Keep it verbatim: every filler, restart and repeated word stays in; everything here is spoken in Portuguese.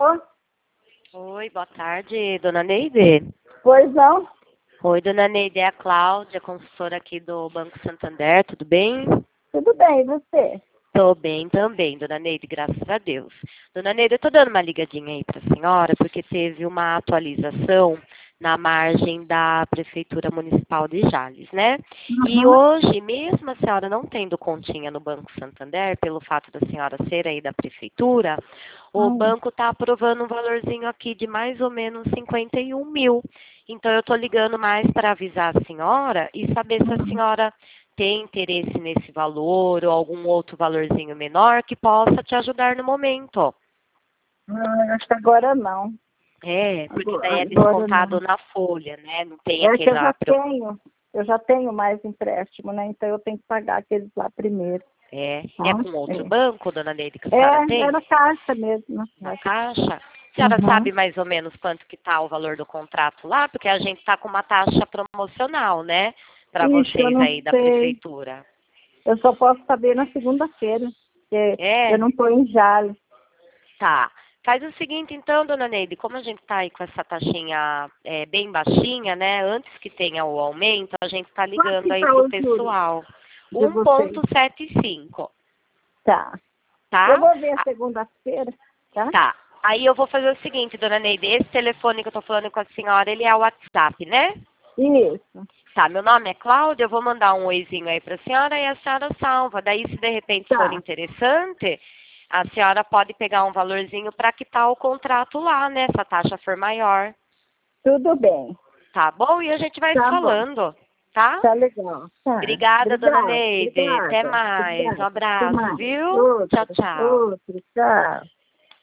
Oi, boa tarde, dona Neide. Pois não? Oi, dona Neide, é a Cláudia, consultora aqui do Banco Santander, tudo bem? Tudo bem, e você? Tô bem também, dona Neide, graças a Deus. Dona Neide, eu tô dando uma ligadinha aí para a senhora, porque teve uma atualização na margem da Prefeitura Municipal de Jales, né? E Uhum. hoje, mesmo a senhora não tendo continha no Banco Santander, pelo fato da senhora ser aí da Prefeitura, o Hum. banco está aprovando um valorzinho aqui de mais ou menos cinquenta e um mil. Então, eu estou ligando mais para avisar a senhora e saber se a senhora tem interesse nesse valor ou algum outro valorzinho menor que possa te ajudar no momento. Hum, acho que agora não. É, porque daí é Agora descontado não. na folha, né? Não tem É que eu já aquela... pro- tenho, eu já tenho mais empréstimo, né? Então eu tenho que pagar aqueles lá primeiro. É, Tá? é com outro banco, dona Neide, que a senhora É, é tem? na caixa mesmo. Na Caixa? A senhora Uhum. sabe mais ou menos quanto que está o valor do contrato lá? Porque a gente está com uma taxa promocional, né? Para Ixi, eu vocês não aí da sei. prefeitura. Eu só posso saber na segunda-feira, porque eu É? não estou em Jales. Tá. Faz o seguinte, então, dona Neide, como a gente está aí com essa taxinha é, bem baixinha, né? Antes que tenha o aumento, a gente está Quanto que ligando aí está pro os juros pessoal. de um vocês? ponto setenta e cinco, Tá. Eu tá? vou ver Ah, segunda-feira, tá? tá. Aí eu vou fazer o seguinte, dona Neide, esse telefone que eu tô falando com a senhora, ele é o WhatsApp, né? Isso. Tá, meu nome é Cláudia, eu vou mandar um oizinho aí pra senhora e a senhora salva. Daí, se de repente for Tá. interessante, a senhora pode pegar um valorzinho para quitar o contrato lá, né? Se a taxa for maior. Tudo bem. Tá bom? E a gente vai se Tá bom. falando, tá? Tá legal. Tá. Obrigada, dona Obrigada. Neide. Até Obrigada. mais. Um Obrigada. Até abraço, mais. viu? Tchau, Outro. tchau. Outro. Tchau.